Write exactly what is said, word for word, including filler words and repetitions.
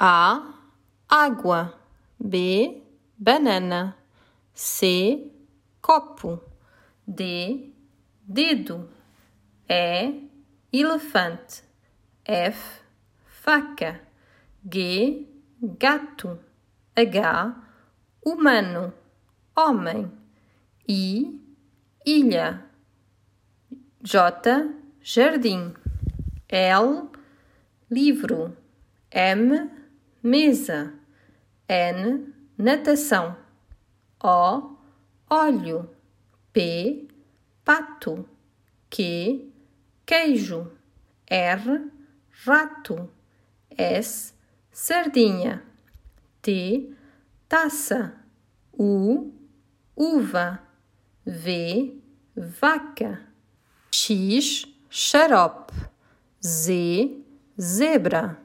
A, água. B, banana. C, copo. D, dedo. E, elefante. F, faca. G, gato. H, humano, homem. I, ilha. J, jardim. L, livro. M, mesa. N, natação. O, óleo. P, pato. Q, queijo. R, rato. S, sardinha. T, taça. U, uva. V, vaca. X, xarope. Z, zebra.